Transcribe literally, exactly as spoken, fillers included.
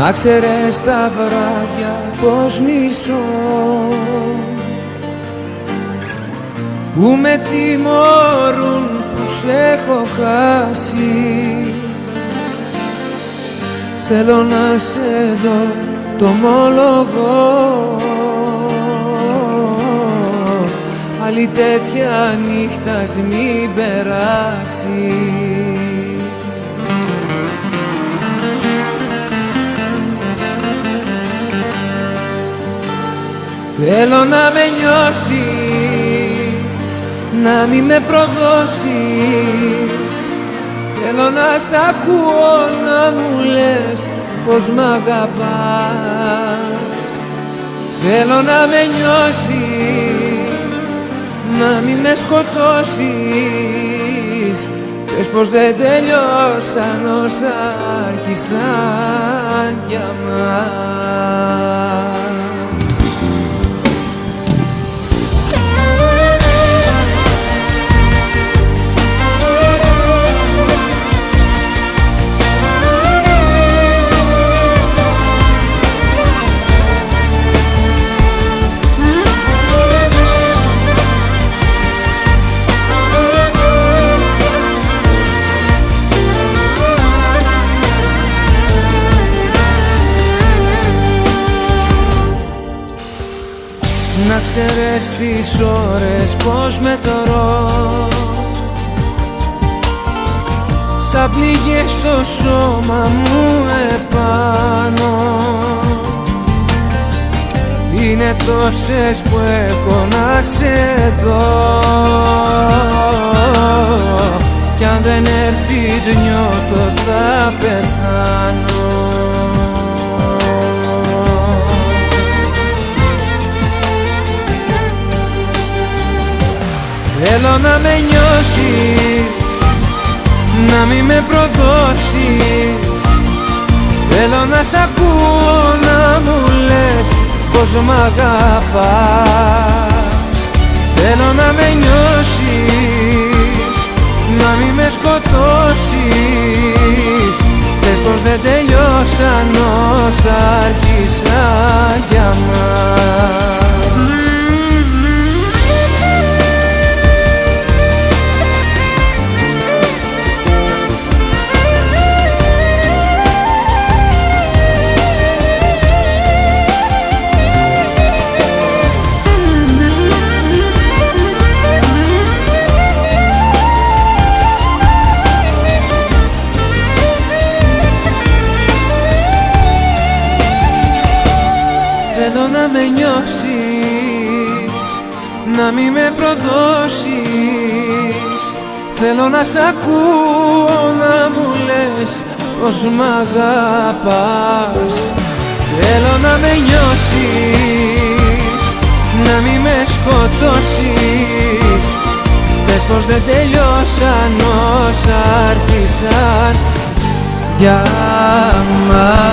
Να ξέρεις τα βράδια πως μισώ, που με τιμωρούν που σ' έχω χάσει. Θέλω να σε δω, το ομολογώ, άλλη τέτοια νύχτα μην περάσει. Θέλω να με νιώσεις, να μη με προδώσεις. Θέλω να σ' ακούω να μου λες πως μ' αγαπάς. Θέλω να με νιώσεις, να μη με σκοτώσεις. Πες πως δεν τελειώσαν όσα άρχισαν για μας. Να ξέρεις τις ώρες πως μετωρώ, σαν πληγές στο σώμα μου επάνω. Είναι τόσες που έχω να σε δω, κι αν δεν έρθεις νιώθω θα πεθάνω. Θέλω να με νιώσεις, να μη με προδώσεις. Θέλω να σ' ακούω να μου λες πως μ' αγαπάς. Θέλω να με νιώσεις, να μη με σκοτώσεις. Πες πως δεν τελειώσαν όσα άρχισαν για μας. Θέλω να με νιώσεις, να μη με προδώσεις. Θέλω να σ' ακούω να μου λες πως μ' αγαπάς. Θέλω να με νιώσεις, να μη με σκοτώσεις. Πες πως δεν τελειώσαν όσα άρχισαν για μας.